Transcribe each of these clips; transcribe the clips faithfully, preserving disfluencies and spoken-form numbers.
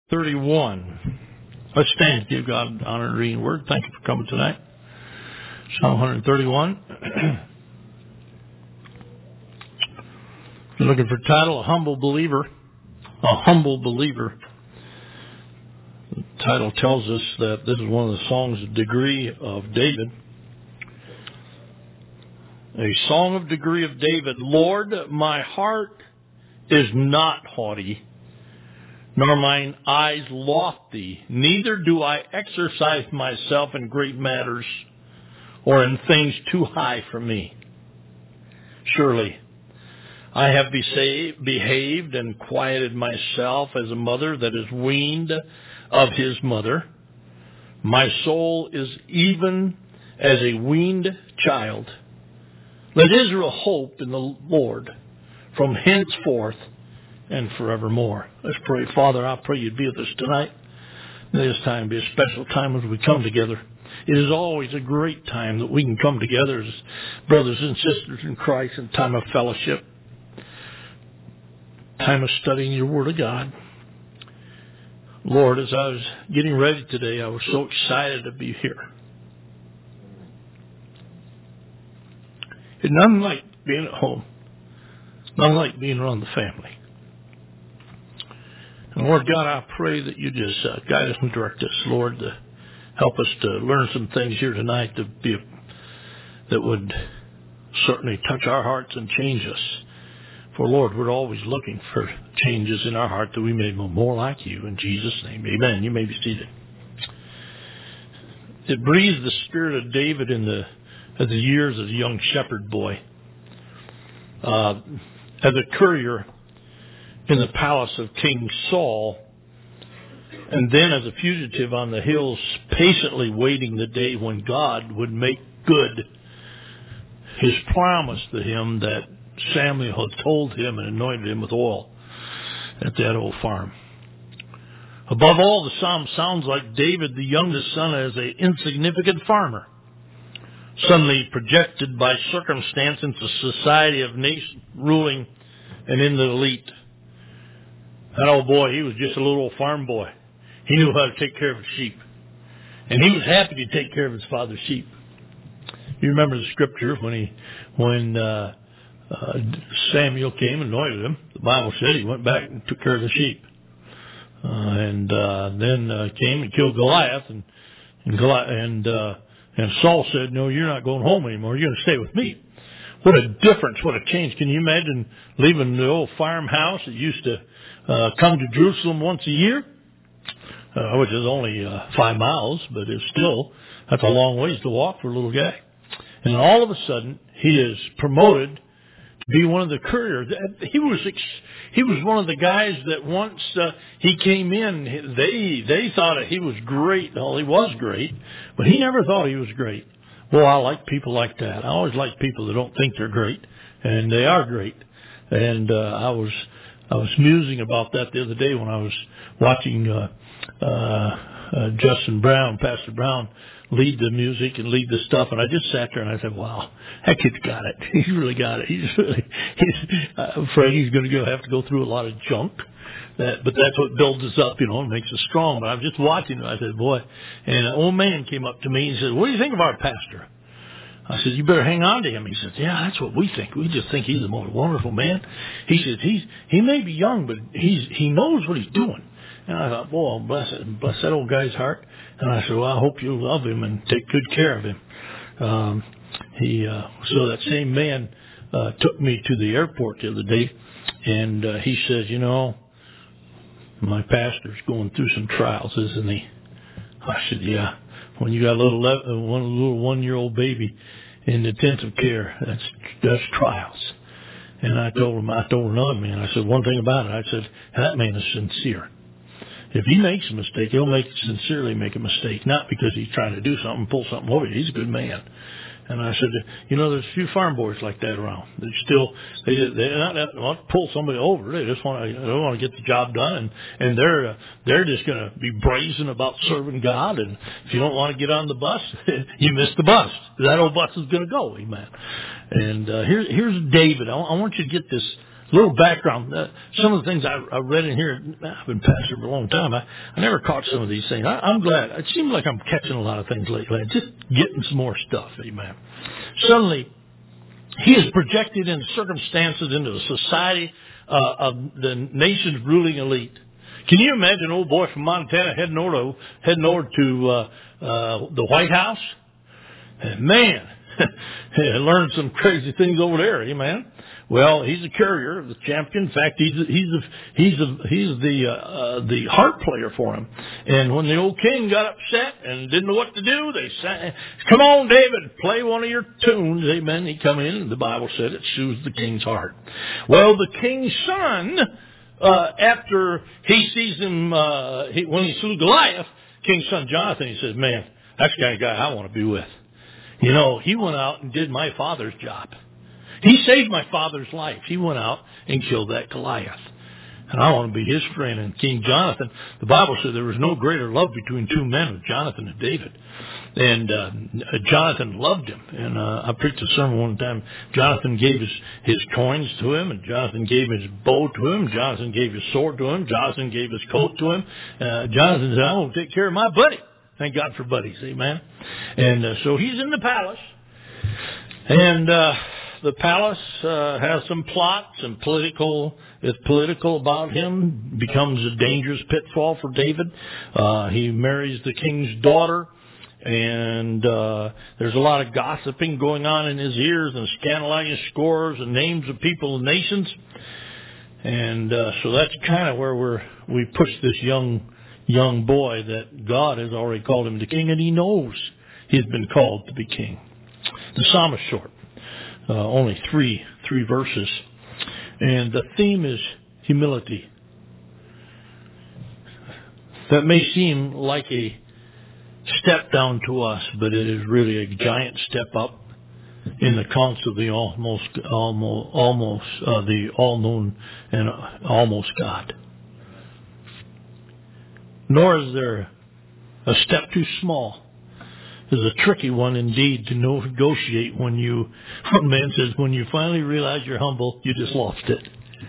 thirty-one. Let's stand. Give God honor and reading word. Thank you for coming tonight. Psalm one thirty-one. You're looking for a title, A Humble Believer. A Humble Believer. The title tells us that this is one of the songs of degree of David. A song of degree of David. Lord, my heart is not haughty, nor mine eyes lofty. Neither do I exercise myself in great matters or in things too high for me. Surely I have behaved and quieted myself as a mother that is weaned of his mother. My soul is even as a weaned child. Let Israel hope in the Lord from henceforth and forevermore. Let's pray. Father, I pray you'd be with us tonight. May this time be a special time as we come together. It is always a great time that we can come together as brothers and sisters in Christ in time of fellowship, time of studying your Word of God. Lord, as I was getting ready today, I was so excited to be here. It's nothing like being at home. It's nothing like being around the family. And Lord God, I pray that you just uh, guide us and direct us, Lord, to help us to learn some things here tonight to be a, that would certainly touch our hearts and change us. For Lord, we're always looking for changes in our heart that we may be more like you. In Jesus' name, amen. You may be seated. It breathes the spirit of David in the, in the years as a young shepherd boy. Uh, as a courier in the palace of King Saul, and then as a fugitive on the hills, patiently waiting the day when God would make good his promise to him that Samuel had told him and anointed him with oil at that old farm. Above all, the psalm sounds like David, the youngest son, as an insignificant farmer, suddenly projected by circumstance into society of nation ruling and in the elite. That old boy, he was just a little old farm boy. He knew how to take care of his sheep. And he was happy to take care of his father's sheep. You remember the scripture when he, when uh, uh, Samuel came and anointed him. The Bible said he went back and took care of the sheep. Uh, and uh, then uh, came and killed Goliath. And and, Goliath, and, uh, and Saul said, no, you're not going home anymore. You're going to stay with me. What a difference, what a change. Can you imagine leaving the old farmhouse that used to uh, come to Jerusalem once a year? Uh, which is only uh, five miles, but it's still, that's a long ways to walk for a little guy. And all of a sudden, he is promoted to be one of the couriers. He was he was one of the guys that once uh, he came in, they they thought he was great. Well, he was great, but he never thought he was great. Well, I like people like that. I always like people that don't think they're great, and they are great. And uh, I was I was musing about that the other day when I was watching Uh, Uh, uh, Justin Brown, Pastor Brown, lead the music and lead the stuff, and I just sat there and I said, "Wow, that kid's got it. He's really got it. He's really." He's, I'm afraid he's going to go have to go through a lot of junk, that, but that's what builds us up, you know, and makes us strong. But I'm just watching him. I said, "Boy," and an old man came up to me and said, "What do you think of our pastor?" I said, "You better hang on to him." He said, "Yeah, that's what we think. We just think he's the most wonderful man." He says, "He's he may be young, but he's he knows what he's doing." And I thought, boy, bless it, bless that old guy's heart. And I said, well, I hope you love him and take good care of him. Um, he, uh, so that same man, uh, took me to the airport the other day, and, uh, he says, you know, my pastor's going through some trials, isn't he? I said, yeah. When you got a little, one little one-year-old baby in intensive care, that's, that's trials. And I told him, I told another man, I said, one thing about it, I said, that man is sincere. If he makes a mistake, he'll make sincerely make a mistake, not because he's trying to do something, pull something over you. He's a good man. And I said, you know, there's a few farm boys like that around. They still, they they're not they want to pull somebody over. They just want to, they want to get the job done, and and they're uh, they're just going to be brazen about serving God. And if you don't want to get on the bus, you miss the bus. That old bus is going to go, amen. And uh, here here's David. I, I want you to get this little background. Uh, some of the things I, I read in here, I've been pastor for a long time. I, I never caught some of these things. I, I'm glad. It seems like I'm catching a lot of things lately. Just getting some more stuff. Amen. Suddenly, he is projected into circumstances, into the society uh, of the nation's ruling elite. Can you imagine an old boy from Montana heading over to, heading over to uh, uh, the White House? And man, learned some crazy things over there, amen. Well, he's a courier, the champion. In fact, he's a, he's a, he's a, he's the uh, uh, the harp player for him. And when the old king got upset and didn't know what to do, they said, "Come on, David, play one of your tunes." Amen. He come in, and the Bible said it soothes the king's heart. Well, the king's son, uh, after he sees him, uh, he, when he slew Goliath, king's son Jonathan, he says, "Man, that's the kind of guy I want to be with. You know, he went out and did my father's job. He saved my father's life. He went out and killed that Goliath. And I want to be his friend." And King Jonathan, the Bible said there was no greater love between two men than Jonathan and David. And uh, Jonathan loved him. And uh, I preached a sermon one time. Jonathan gave his, his coins to him, and Jonathan gave his bow to him. Jonathan gave his sword to him. Jonathan gave his coat to him. Uh, Jonathan said, "I want to take care of my buddy." Thank God for buddies, amen. And uh, so he's in the palace, and uh, the palace uh, has some plots and political. It's political about him. Becomes a dangerous pitfall for David. Uh, he marries the king's daughter, and uh, there's a lot of gossiping going on in his ears, and scandalizing scores and names of people and nations. And uh, so that's kind of where we're we push this young. young boy that God has already called him to king, and he knows he's been called to be king. The psalm is short, uh, only three three verses, and the theme is humility. That may seem like a step down to us, but it is really a giant step up in the counts of the almost almost almost uh, the all-known and almost God. Nor is there a step too small. There's a tricky one indeed to negotiate when you, one man says, when you finally realize you're humble, you just lost it.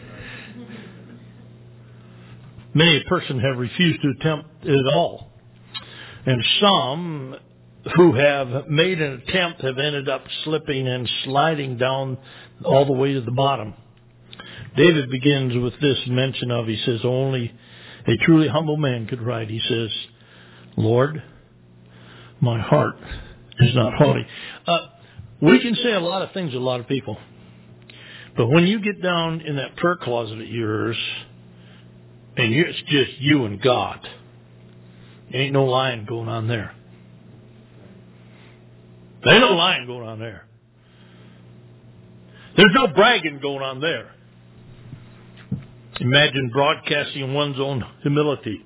Many a person have refused to attempt it at all. And some who have made an attempt have ended up slipping and sliding down all the way to the bottom. David begins with this mention of, he says, only a truly humble man could write. He says, "Lord, my heart is not haughty." Uh, we can say a lot of things to a lot of people. But when you get down in that prayer closet of yours, and it's just you and God, ain't no lying going on there. There ain't no lying going on there. There's no bragging going on there. Imagine broadcasting one's own humility.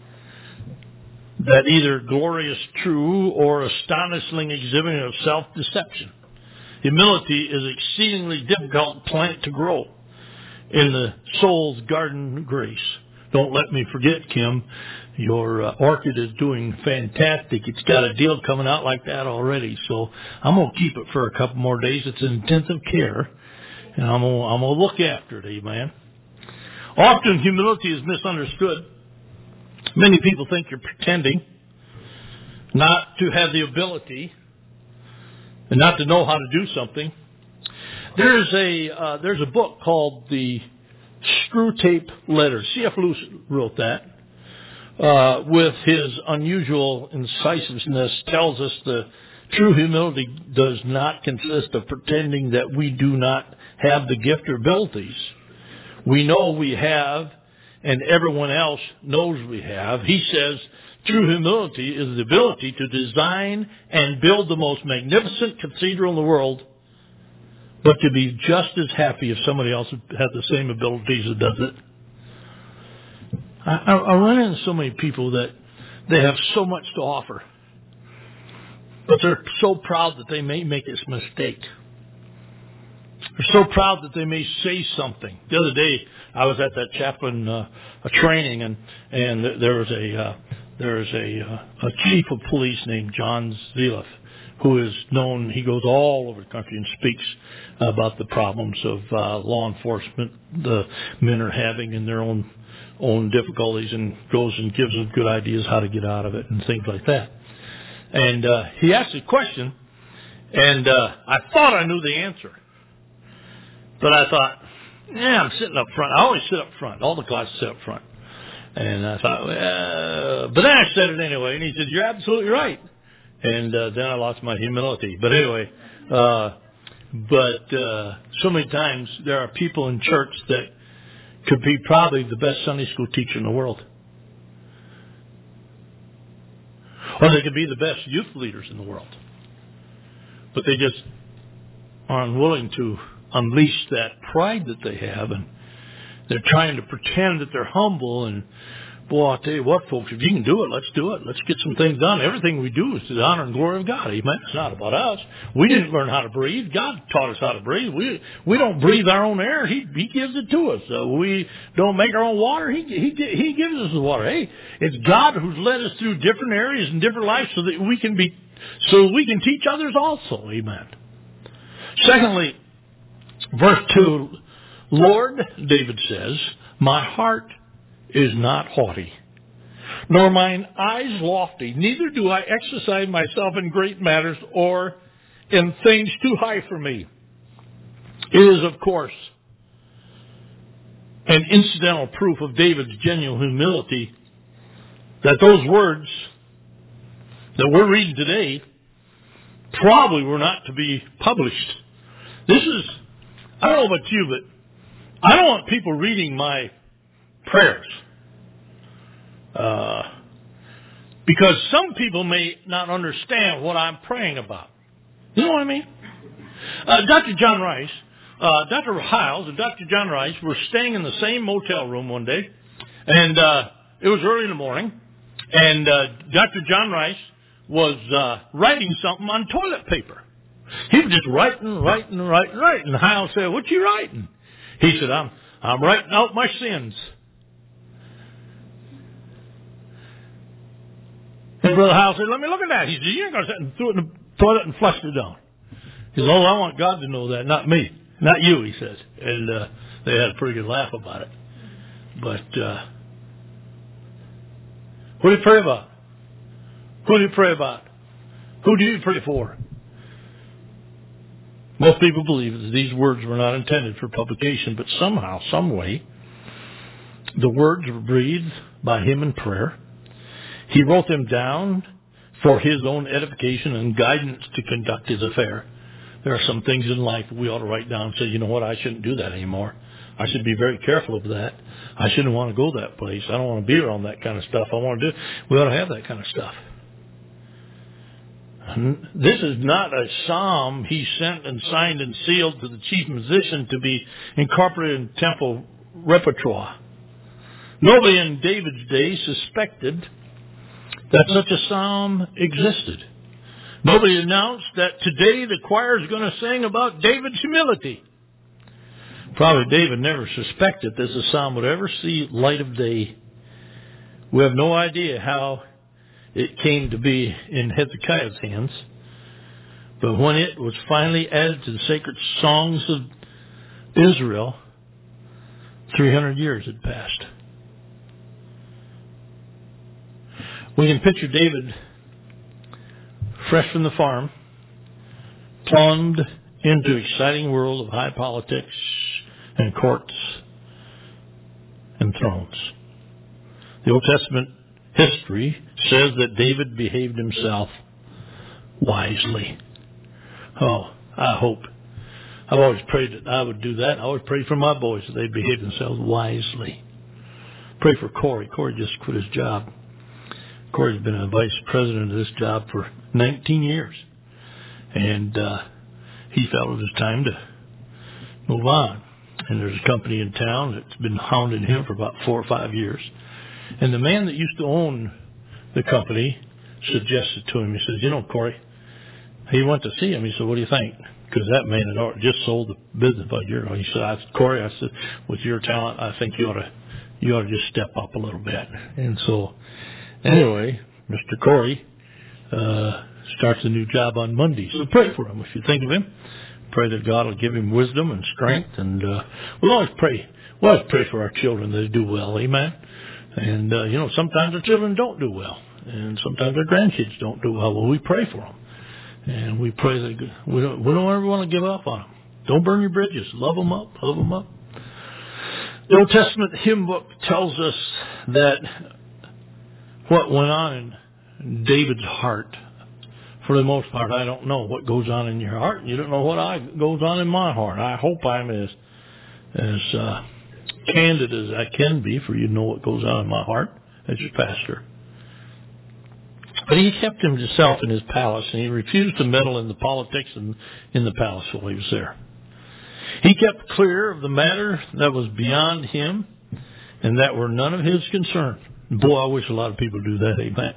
That either glorious true or astonishing exhibiting of self-deception. Humility is an exceedingly difficult plant to grow in the soul's garden of grace. Don't let me forget, Kim, your uh, orchid is doing fantastic. It's got a deal coming out like that already. So I'm going to keep it for a couple more days. It's intensive care. And I'm going I'm to look after it, amen. Often humility is misunderstood. Many people think you're pretending not to have the ability and not to know how to do something. There's a uh, there's a book called The Screwtape Letters. C F Lewis wrote that. Uh, with his unusual incisiveness, tells us the true humility does not consist of pretending that we do not have the gift or abilities. We know we have, and everyone else knows we have. He says true humility is the ability to design and build the most magnificent cathedral in the world, but to be just as happy if somebody else has the same abilities that does it. I, I, I run into so many people that they have so much to offer, but they're so proud that they may make this mistake. They're so proud that they may say something. The other day, I was at that chaplain uh, a training, and and there was a uh, there's a, uh, a chief of police named John Zeliff, who is known, he goes all over the country and speaks about the problems of uh, law enforcement the men are having in their own own difficulties, and goes and gives them good ideas how to get out of it and things like that. And uh, he asked a question, and uh, I thought I knew the answer. But I thought, yeah, I'm sitting up front. I always sit up front. All the classes sit up front. And I thought, well, but then I said it anyway. And he said, you're absolutely right. And uh, then I lost my humility. But anyway, uh, but uh, so many times there are people in church that could be probably the best Sunday school teacher in the world. Or they could be the best youth leaders in the world. But they just are unwilling to unleash that pride that they have, and they're trying to pretend that they're humble. And boy, I'll tell you what, folks, if you can do it, let's do it. Let's get some things done. Everything we do is to the honor and glory of God. Amen. It's not about us. We didn't learn how to breathe. God taught us how to breathe. We we don't breathe our own air. He He gives it to us. Uh, we don't make our own water. He He He gives us the water. Hey, it's God who's led us through different areas and different lives so that we can be so we can teach others also. Amen. Secondly, verse two, Lord, David says, my heart is not haughty, nor mine eyes lofty, neither do I exercise myself in great matters or in things too high for me. It is, of course, an incidental proof of David's genuine humility that those words that we're reading today probably were not to be published. This is, I don't know about you, but I don't want people reading my prayers. Uh, because some people may not understand what I'm praying about. You know what I mean? Uh, Doctor John Rice, uh, Doctor Hiles and Doctor John Rice were staying in the same motel room one day, and uh, it was early in the morning, and uh, Doctor John Rice was uh, writing something on toilet paper. He was just writing, writing, writing, writing. And Hiles said, what you writing? He said, I'm I'm writing out my sins. And Brother Hiles said, let me look at that. He said, you ain't going to sit and throw it in the toilet and flush it down. He said, oh, I want God to know that, not me. Not you, he says. And uh, they had a pretty good laugh about it. But uh, what do you pray about? Who do you pray about? Who do you pray for? Most people believe that these words were not intended for publication, but somehow, some way, the words were breathed by him in prayer. He wrote them down for his own edification and guidance to conduct his affair. There are some things in life we ought to write down and say, you know what, I shouldn't do that anymore. I should be very careful of that. I shouldn't want to go that place. I don't want to be around that kind of stuff. I want to do. We ought to have that kind of stuff. This is not a psalm he sent and signed and sealed to the chief musician to be incorporated in temple repertoire. Nobody in David's day suspected that such a psalm existed. Nobody announced that today the choir is going to sing about David's humility. Probably David never suspected that this psalm would ever see light of day. We have no idea how it came to be in Hezekiah's hands. But when it was finally added to the sacred songs of Israel, three hundred years had passed. We can picture David fresh from the farm, plumbed into an exciting world of high politics and courts and thrones. The Old Testament history says that David behaved himself wisely. Oh, I hope. I've always prayed that I would do that. I always prayed for my boys that they'd behave themselves wisely. Pray for Corey. Corey just quit his job. Corey's been a vice president of this job for nineteen years. And uh, he felt it was time to move on. And there's a company in town that's been hounding him for about four or five years. And the man that used to own the company suggested to him, he says, you know, Corey, he went to see him. He said, what do you think? Because that man had just sold the business about a year ago. He said, I, Corey, I said, with your talent, I think you ought to, you ought to just step up a little bit. And so Anyway, Mister Corey uh, starts a new job on Monday. So pray for him if you think of him. Pray that God will give him wisdom and strength. And uh, we'll always pray. We'll always pray for our children that they do well. Amen. And, uh, you know, sometimes our children don't do well. And sometimes our grandkids don't do well. Well, we pray for them. And we pray that we don't, we don't ever want to give up on them. Don't burn your bridges. Love them up. Love them up. The Old Testament hymn book tells us that what went on in David's heart, for the most part, I don't know what goes on in your heart. You don't know what I, goes on in my heart. I hope I'm as as uh, candid as I can be for you to know what goes on in my heart as your pastor. But he kept himself in his palace, and he refused to meddle in the politics in, in the palace while he was there. He kept clear of the matter that was beyond him and that were none of his concern. Boy, I wish a lot of people do that, amen.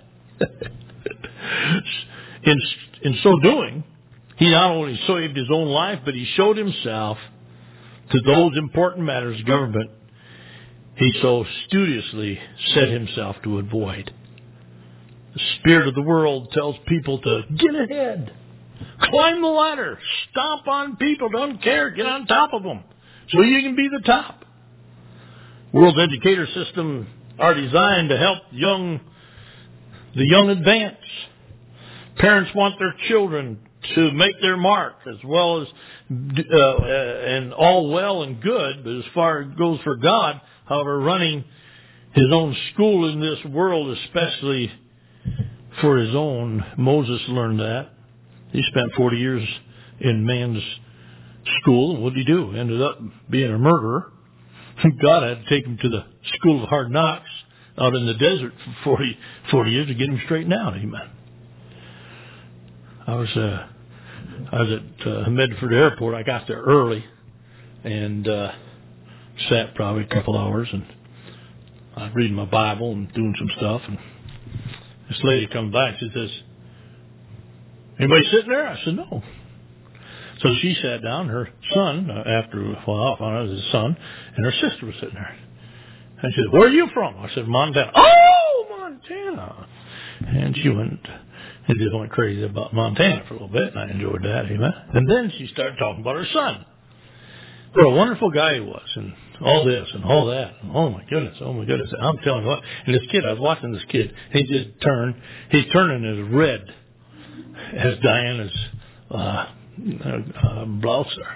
in, in so doing, he not only saved his own life, but he showed himself to those important matters of government he so studiously set himself to avoid. The spirit of the world tells people to get ahead, climb the ladder, stomp on people, don't care, get on top of them so you can be the top. World's educator system are designed to help young, the young advance. Parents want their children to make their mark as well as, uh, and all well and good, but as far as it goes for God, however, running his own school in this world, especially for his own, Moses learned that. He spent forty years in man's school, and what did he do? Ended up being a murderer. God had to take him to the school of hard knocks out in the desert for forty, forty years to get him straightened out. Amen. I was uh, I was at uh, Medford Airport. I got there early and uh, sat probably a couple hours, and I was reading my Bible and doing some stuff. And this lady comes by. She says, "Anybody sitting there?" I said, "No." So she sat down. Her son, uh, after a while, I found out it was his son, and her sister was sitting there. And she said, "Where are you from?" I said, "Montana." "Oh, Montana!" And she went and just went crazy about Montana for a little bit, and I enjoyed that, amen. And then she started talking about her son. What a wonderful guy he was, and all this and all that. And oh my goodness, oh my goodness. I'm telling you what. And this kid, I was watching this kid. He just turned. He's turning as red as Diana's uh, uh, blouse are.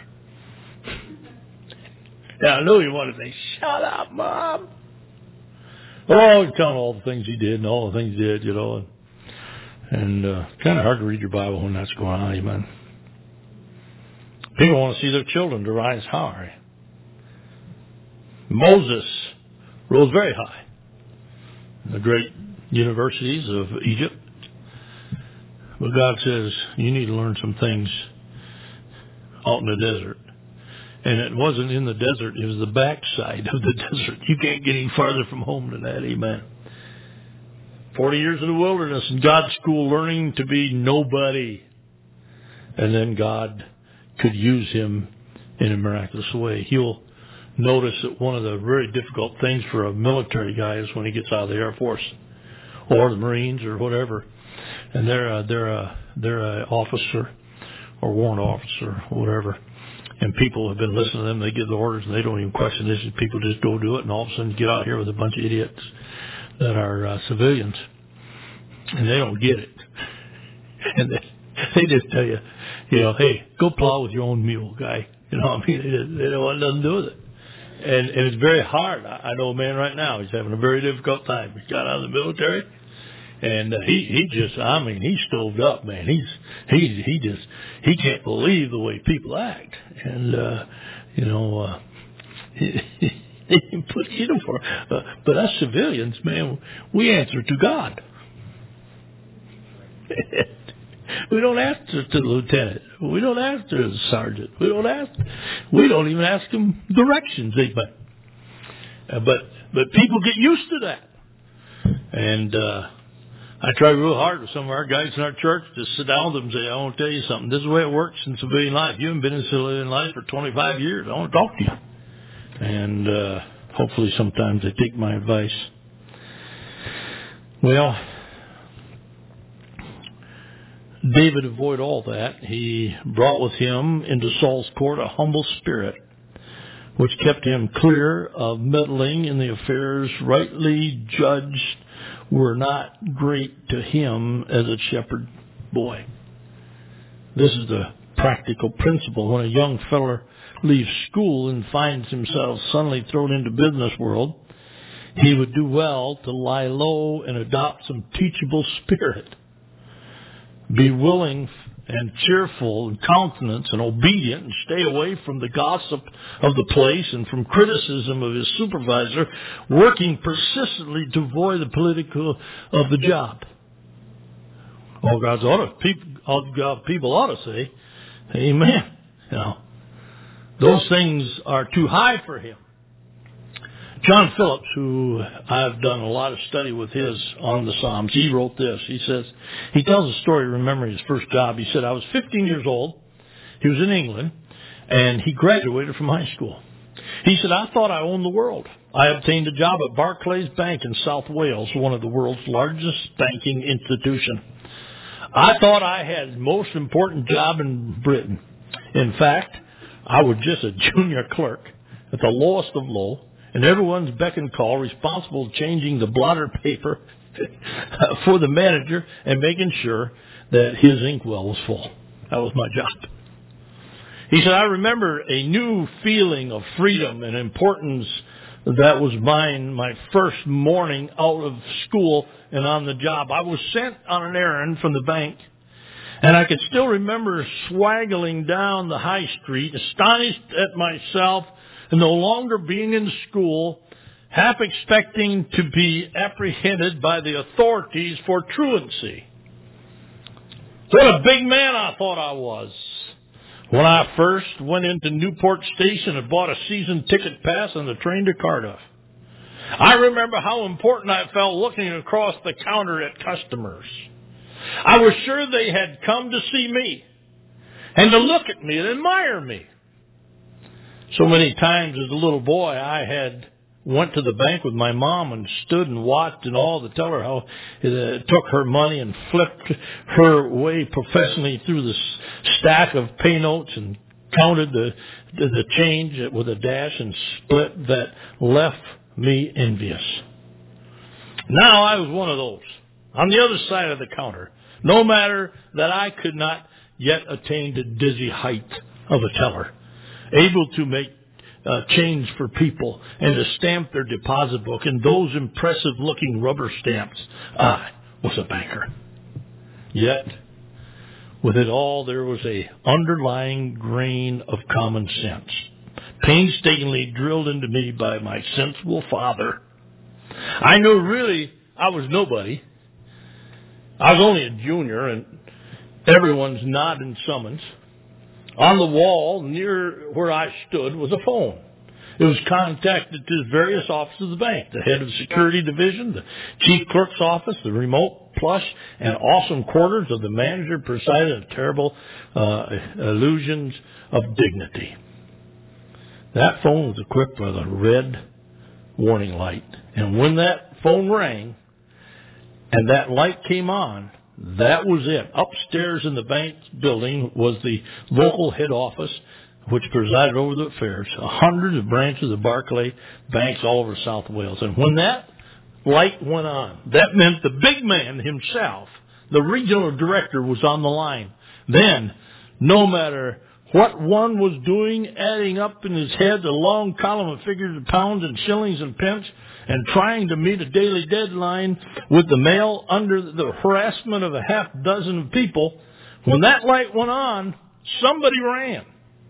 Yeah, I knew he wanted to say, "Shut up, Mom." Oh, he's telling all the things he did and all the things he did, you know. And, and uh, kind of hard to read your Bible when that's going on, amen. People want to see their children to rise high. Moses rose very high in the great universities of Egypt. But God says, you need to learn some things out in the desert. And it wasn't in the desert, it was the backside of the desert. You can't get any farther from home than that, amen. Forty years in the wilderness in God's school learning to be nobody. And then God could use him in a miraculous way. You'll notice that one of the very difficult things for a military guy is when he gets out of the Air Force or the Marines or whatever, and they're a, they're a, they're a officer or warrant officer or whatever, and people have been listening to them. They give the orders and they don't even question this. People just go do it, and all of a sudden get out here with a bunch of idiots that are uh, civilians, and they don't get it, and they, they just tell you, you know, hey, go plow with your own mule, guy. You know, I mean, they, just, they don't want nothing to do with it. And, and it's very hard. I, I know a man right now, he's having a very difficult time. He got out of the military, and uh, he, he just, I mean, he's stoved up, man. He's, he, he just, he can't believe the way people act. And, uh, you know, uh, he, he didn't put uniform. Uh, but us civilians, man, we answer to God. We don't ask to, to the lieutenant. We don't ask to the sergeant. We don't ask. We don't even ask them directions. Even. Uh, but but people get used to that. And uh, I try real hard with some of our guys in our church to sit down with them and say, I want to tell you something. This is the way it works in civilian life. You haven't been in civilian life for twenty-five years. I want to talk to you. And uh, hopefully sometimes they take my advice. Well, David avoided all that. He brought with him into Saul's court a humble spirit, which kept him clear of meddling in the affairs rightly judged were not great to him as a shepherd boy. This is the practical principle. When a young feller leaves school and finds himself suddenly thrown into business world, he would do well to lie low and adopt some teachable spirit. Be willing and cheerful and countenance and obedient, and stay away from the gossip of the place and from criticism of his supervisor, working persistently to avoid the political of the job. All God's ought to, people, all God people ought to say, amen. You know, those things are too high for him. John Phillips, who I've done a lot of study with his on the Psalms, he wrote this. He says, he tells a story remembering his first job. He said, I was fifteen years old. He was in England, and he graduated from high school. He said, I thought I owned the world. I obtained a job at Barclays Bank in South Wales, one of the world's largest banking institutions. I thought I had the most important job in Britain. In fact, I was just a junior clerk at the lowest of low, and everyone's beck and call, responsible for changing the blotter paper for the manager and making sure that his inkwell was full. That was my job. He said, I remember a new feeling of freedom and importance that was mine my first morning out of school and on the job. I was sent on an errand from the bank, and I could still remember swaggling down the high street, astonished at myself and no longer being in school, half expecting to be apprehended by the authorities for truancy. What a big man I thought I was. When I first went into Newport Station and bought a season ticket pass on the train to Cardiff, I remember how important I felt looking across the counter at customers. I was sure they had come to see me and to look at me and admire me. So many times as a little boy, I had went to the bank with my mom and stood and watched and all to tell her how it uh, took her money and flipped her way professionally through the stack of pay notes and counted the, the, the change with a dash and split that left me envious. Now I was one of those, on the other side of the counter, no matter that I could not yet attain the dizzy height of a teller, able to make uh, change for people and to stamp their deposit book and those impressive-looking rubber stamps. I was a banker. Yet, with it all, there was a underlying grain of common sense, painstakingly drilled into me by my sensible father. I knew really I was nobody. I was only a junior, and everyone's nod and summons. On the wall near where I stood was a phone. It was contacted to the various offices of the bank, the head of the security division, the chief clerk's office, the remote, plush, and awesome quarters of the manager presided at terrible uh, illusions of dignity. That phone was equipped with a red warning light. And when that phone rang and that light came on, that was it. Upstairs in the bank building was the local head office, which presided over the affairs. Hundreds of branches of Barclay banks all over South Wales. And when that light went on, that meant the big man himself, the regional director, was on the line. Then, no matter what one was doing, adding up in his head a long column of figures of pounds and shillings and pence, and trying to meet a daily deadline with the mail under the harassment of a half dozen of people, when that light went on, somebody ran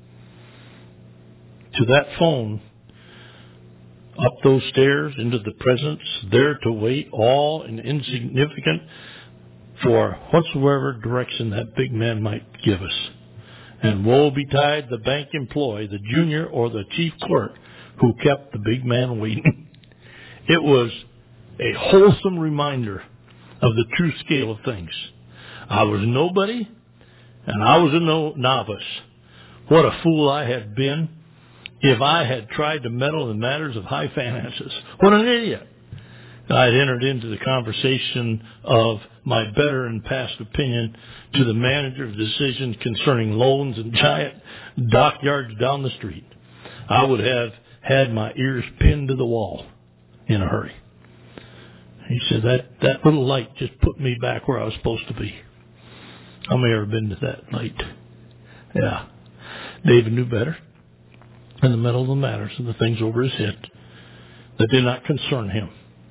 to that phone, up those stairs, into the presence, there to wait, all and insignificant for whatsoever direction that big man might give us. And woe betide the bank employee, the junior or the chief clerk, who kept the big man waiting. It was a wholesome reminder of the true scale of things. I was nobody, and I was a no- novice. What a fool I had been if I had tried to meddle in matters of high finances. What an idiot. I had entered into the conversation of my better and past opinion to the manager of decisions concerning loans and giant dockyards down the street. I would have had my ears pinned to the wall in a hurry. He said, that, that little light just put me back where I was supposed to be. How many ever been to that light? Yeah. David knew better. In the middle of the matters and the things over his head that did not concern him.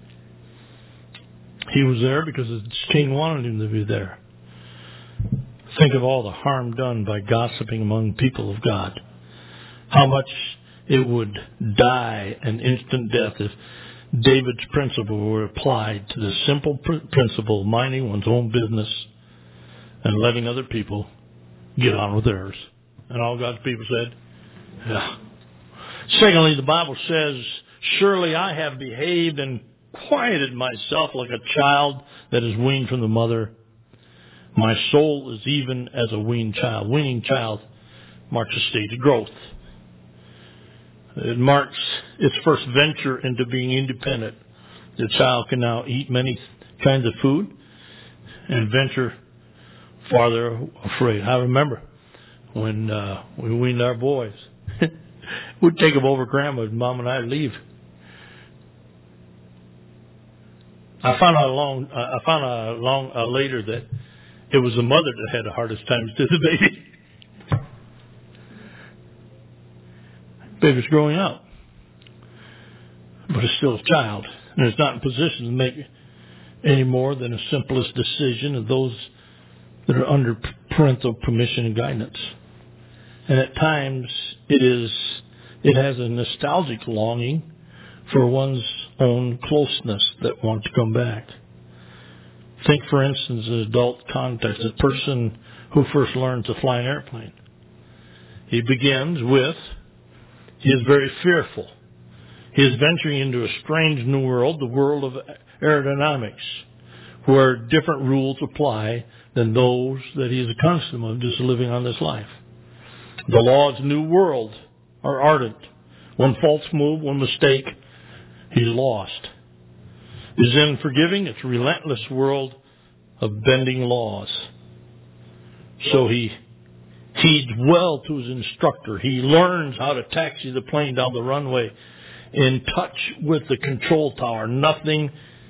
He was there because the king wanted him to be there. Think of all the harm done by gossiping among people of God. How much it would die an instant death if David's principle were applied to the simple pr- principle of minding one's own business and letting other people get on with theirs. And all God's people said, yeah. Secondly, the Bible says, surely I have behaved and quieted myself like a child that is weaned from the mother. My soul is even as a weaned child. Weaning child marks a stage of growth. It marks its first venture into being independent. The child can now eat many kinds of food and venture farther afraid. I remember when uh, we weaned our boys. We'd take them over grandma and mom and I'd leave. I found out long. I found out long uh, later that it was the mother that had the hardest time to the baby. Baby's growing up, but it's still a child, and it's not in position to make any more than the simplest decision of those that are under parental permission and guidance. And at times, it is it has a nostalgic longing for one's own closeness that wants to come back. Think, for instance, in adult context, a person who first learns to fly an airplane. He begins with, he is very fearful. He is venturing into a strange new world, the world of aerodynamics, where different rules apply than those that he is accustomed of just living on this life. The laws of the new world are ardent. One false move, one mistake, he's lost. His unforgiving, it's a relentless world of bending laws. So he heeds well to his instructor. He learns how to taxi the plane down the runway in touch with the control tower. Nothing,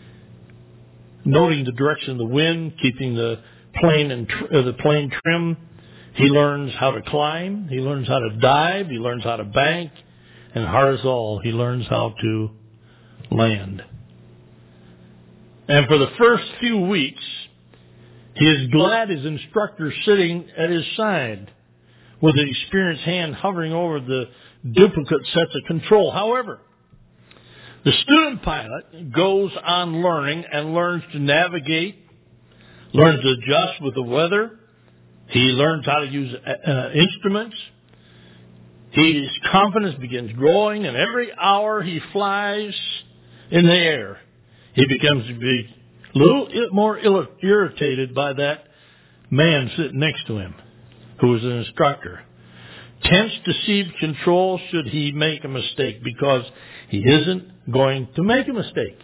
noting the direction of the wind, keeping the plane and uh, the plane trim. He learns how to climb. He learns how to dive. He learns how to bank. And hardest of all, he learns how to land. And for the first few weeks, he is glad his instructor is sitting at his side with an experienced hand hovering over the duplicate sets of control. However, the student pilot goes on learning and learns to navigate, learns to adjust with the weather. He learns how to use uh, instruments. His confidence begins growing, and every hour he flies in the air, he becomes to be a little more irritated by that man sitting next to him, who is an instructor. Tense to seize control should he make a mistake, because he isn't going to make a mistake.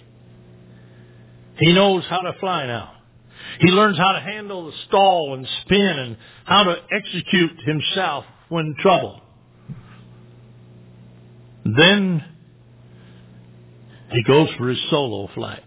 He knows how to fly now. He learns how to handle the stall and spin and how to execute himself when in trouble. Then he goes for his solo flight.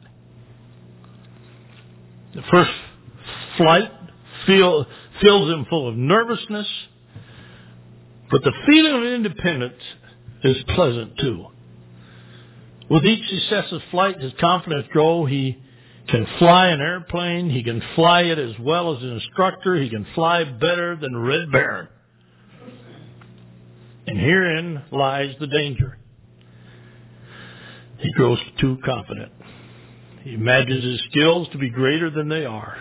The first flight feel, fills him full of nervousness, but the feeling of independence is pleasant too. With each successive flight, his confidence grows. He can fly an airplane. He can fly it as well as an instructor. He can fly better than Red Baron. And herein lies the danger. He grows too confident. He imagines his skills to be greater than they are.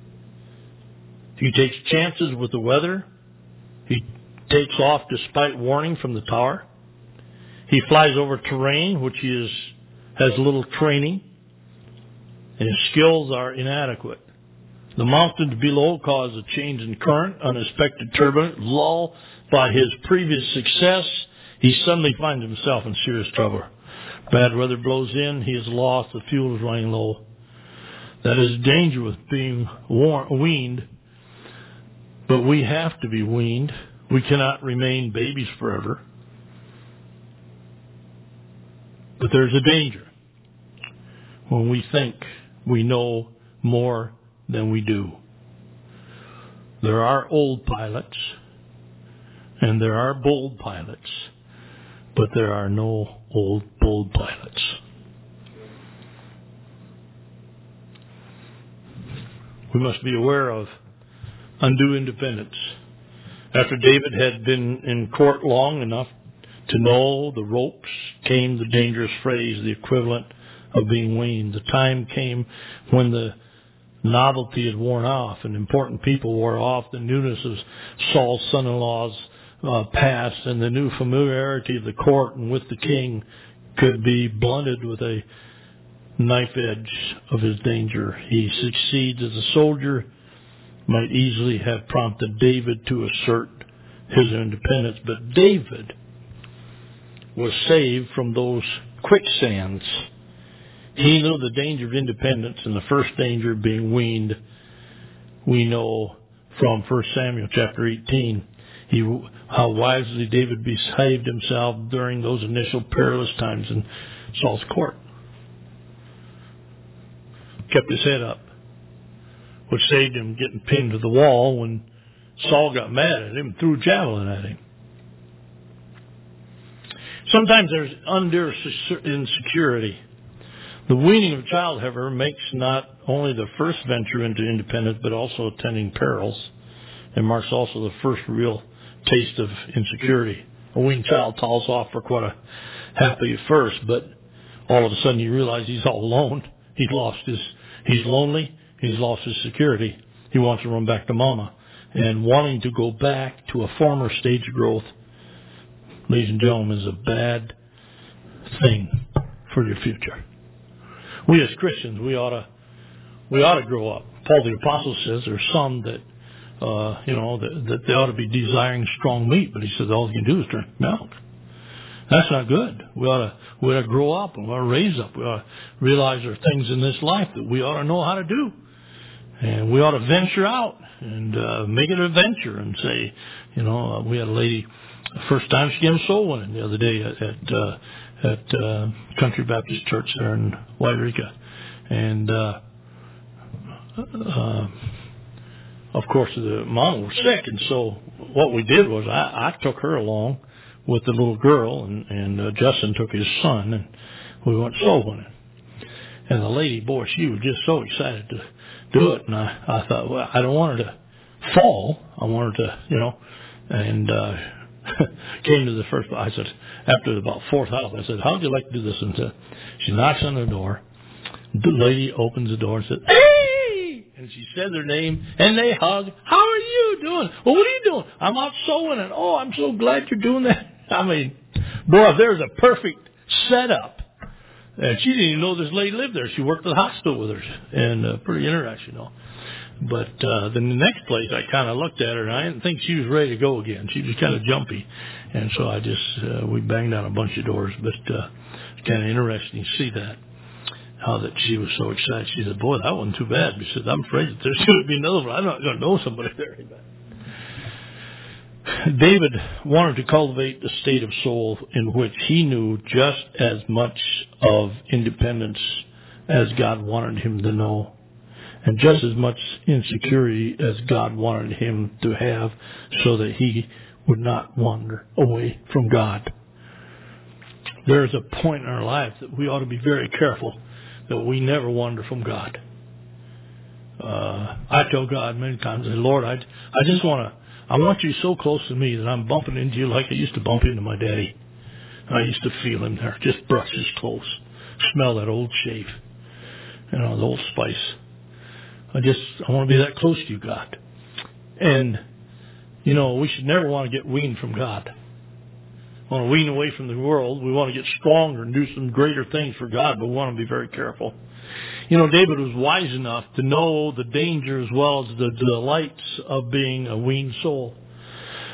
He takes chances with the weather. He takes off despite warning from the tower. He flies over terrain which he is, has little training, and his skills are inadequate. The mountains below cause a change in current, unexpected turbulence, lull by his previous success. He suddenly finds himself in serious trouble. Bad weather blows in, he is lost, the fuel is running low. That is danger with being weaned, but we have to be weaned. We cannot remain babies forever. But there's a danger when we think we know more than we do. There are old pilots, and there are bold pilots, but there are no old, bold pilots. We must be aware of undue independence. After David had been in court long enough to know the ropes, came the dangerous phrase, the equivalent of being weaned. The time came when the novelty had worn off and important people wore off. The newness of Saul's son-in-law's uh, past and the new familiarity of the court and with the king could be blunted with a knife edge of his danger. He succeeds as a soldier, might easily have prompted David to assert his independence, but David was saved from those quicksands. He knew the danger of independence and the first danger of being weaned. We know from First Samuel chapter eighteen he, how wisely David behaved himself during those initial perilous times in Saul's court. Kept his head up, which saved him getting pinned to the wall when Saul got mad at him and threw a javelin at him. Sometimes there's undue insecurity. The weaning of a child, however, makes not only the first venture into independence, but also attending perils, and marks also the first real taste of insecurity. A weaned child toddles off for quite a happy first, but all of a sudden you realize he's all alone. He's lost his, he's lonely. He's lost his security. He wants to run back to mama. And wanting to go back to a former stage of growth, ladies and gentlemen, is a bad thing for your future. We as Christians, we ought to, we ought to grow up. Paul the Apostle says there's some that, uh, you know, that, that they ought to be desiring strong meat, but he says all you can do is drink milk. That's not good. We ought to, we ought to grow up and we ought to raise up. We ought to realize there are things in this life that we ought to know how to do. And we ought to venture out and uh, make it an adventure and say, you know, uh, we had a lady, first time she came soul winning the other day at at, uh, at uh, Country Baptist Church there in Wairika. And, uh, uh, of course, the mom was sick. And so what we did was I, I took her along with the little girl, and, and uh, Justin took his son, and we went soul winning. And the lady, boy, she was just so excited to do it. And I, I thought, well, I don't want her to fall. I want her to, you know, and uh, came to the first, I said, after about fourth house, I said, how would you like to do this? And said, she knocks on the door. The lady opens the door and said, hey! And she said their name, and they hug. How are you doing? Well, what are you doing? I'm out sewing, and oh, I'm so glad you're doing that. I mean, boy, if there's a perfect setup. And she didn't even know this lady lived there. She worked at the hospital with her, and uh, pretty interesting, you know. But uh, then the next place, I kind of looked at her, and I didn't think she was ready to go again. She was kind of jumpy, and so I just uh, we banged on a bunch of doors. But uh, it's kind of interesting to see that, how that she was so excited. She said, "Boy, that wasn't too bad." She said, "I'm afraid that there's going to be another one. I'm not going to know somebody there." David wanted to cultivate the state of soul in which he knew just as much of independence as God wanted him to know, and just as much insecurity as God wanted him to have, so that he would not wander away from God. There is a point in our life that we ought to be very careful that we never wander from God. Uh, I tell God many times, Lord, I, I just want to I want you so close to me that I'm bumping into you like I used to bump into my daddy. I used to feel him there, just brush his close, smell that old shave, you know, the old spice. I just, I want to be that close to you, God. And, you know, we should never want to get weaned from God. We want to wean away from the world. We want to get stronger and do some greater things for God, but we want to be very careful. You know, David was wise enough to know the danger as well as the delights of being a weaned soul.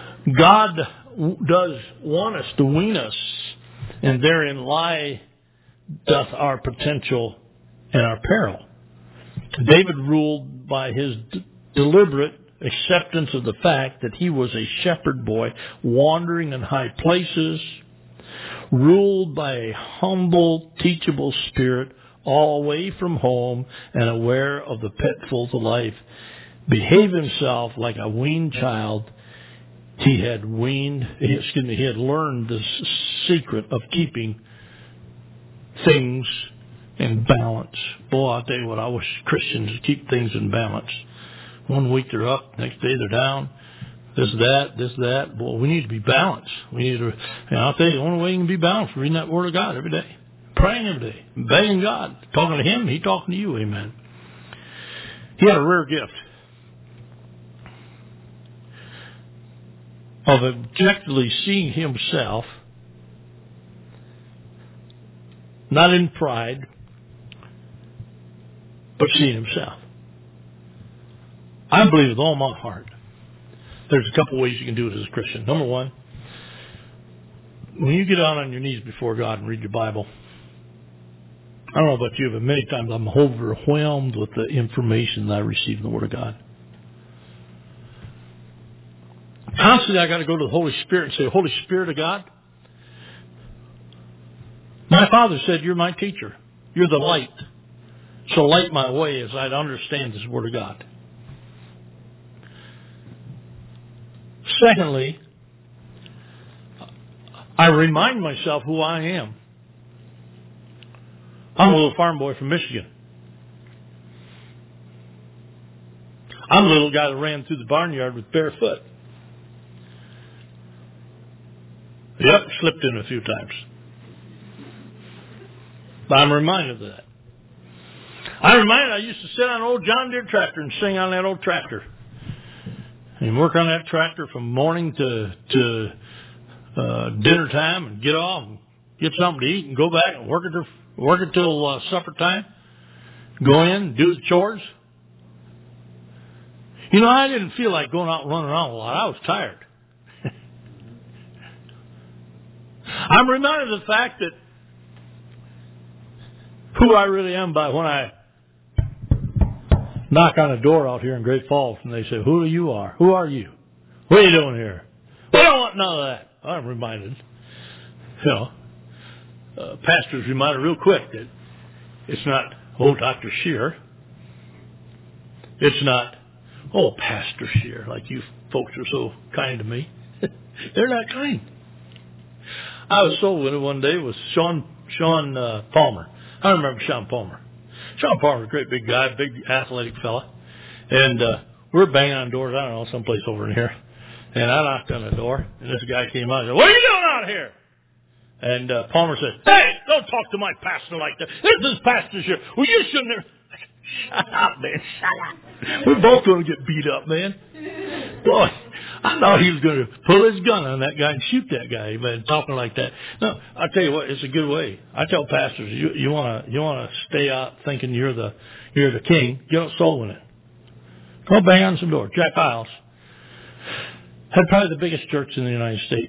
God does want us to wean us, and therein lie doth our potential and our peril. David ruled by his d- deliberate acceptance of the fact that he was a shepherd boy wandering in high places, ruled by a humble, teachable spirit, all away from home and aware of the pitfalls of life. Behave himself like a weaned child. He had weaned, excuse me, he had learned the secret of keeping things in balance. Boy, I'll tell you what, I wish Christians would keep things in balance. One week they're up, next day they're down. This, that, this, that. Boy, we need to be balanced. We need to, and I'll tell you, the only way you can be balanced is reading that Word of God every day. Praying every day. Begging God. Talking to Him, He talking to you. Amen. He had a rare gift of objectively seeing himself, not in pride, but seeing himself. I believe with all my heart, there's a couple ways you can do it as a Christian. Number one, when you get down on your knees before God and read your Bible, I don't know about you, but many times I'm overwhelmed with the information that I receive in the Word of God. Constantly I got to go to the Holy Spirit and say, Holy Spirit of God, my Father said, you're my teacher. You're the light. So light my way as I understand this Word of God. Secondly, I remind myself who I am. I'm a little farm boy from Michigan. I'm a little guy that ran through the barnyard with bare foot. Yep, slipped in a few times. But I'm reminded of that. I'm reminded I used to sit on an old John Deere tractor and sing on that old tractor. And work on that tractor from morning to to uh, dinner time and get off and get something to eat and go back and work it till, work it till uh, supper time. Go in, do the chores. You know, I didn't feel like going out and running around a lot. I was tired. I'm reminded of the fact that who I really am by when I knock on a door out here in Great Falls and they say, who you are? Who are you? What are you doing here? We don't want none of that. I'm reminded. You know, uh, pastors reminded real quick that it's not, oh, Doctor Shear. It's not, oh, Pastor Shear, like you folks are so kind to me. They're not kind. I was soul winner one day with Sean Sean uh, Palmer. I remember Sean Palmer. Sean Palmer, a great big guy, big athletic fella. And uh, we're banging on doors, I don't know, someplace over in here. And I knocked on the door, and this guy came out and said, what are you doing out here? And uh, Palmer said, hey, don't talk to my pastor like that. This is Pastor Shear. Well, you shouldn't have. Shut up, man. Shut up. We're both going to get beat up, man. Boy, I thought he was going to pull his gun on that guy and shoot that guy, man, talking like that. No, I tell you what, it's a good way. I tell pastors, you you want to you want to stay out thinking you're the you're the king. Get out soul in it. Go bang on some doors. Jack Hyles had probably the biggest church in the United States.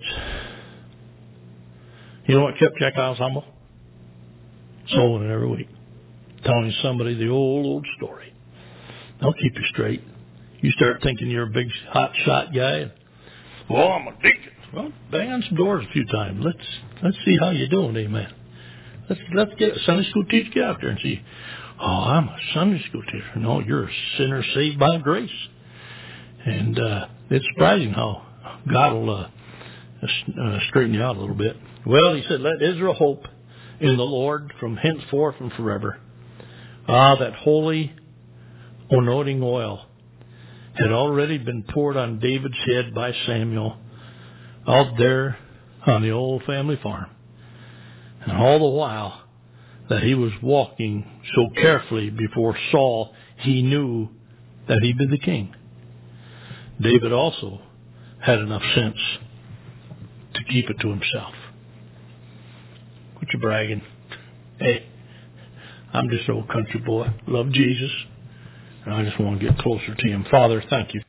You know what kept Jack Hyles humble? Soul in it every week. Telling somebody the old, old story. They'll keep you straight. You start thinking you're a big hot shot guy. And, well, I'm a deacon. Well, bang on some doors a few times. Let's let's see how you're doing, amen. Let's let's get a Sunday school teacher get out there and see. Oh, I'm a Sunday school teacher. No, you're a sinner saved by grace. And uh, it's surprising how God will uh, uh, straighten you out a little bit. Well, he said, let Israel hope in the Lord from henceforth and forever. Ah, that holy anointing oil had already been poured on David's head by Samuel out there on the old family farm. And all the while that he was walking so carefully before Saul, he knew that he'd be the king. David also had enough sense to keep it to himself. Quit your bragging. Hey, I'm just an old country boy. Love Jesus. And I just want to get closer to him. Father, thank you.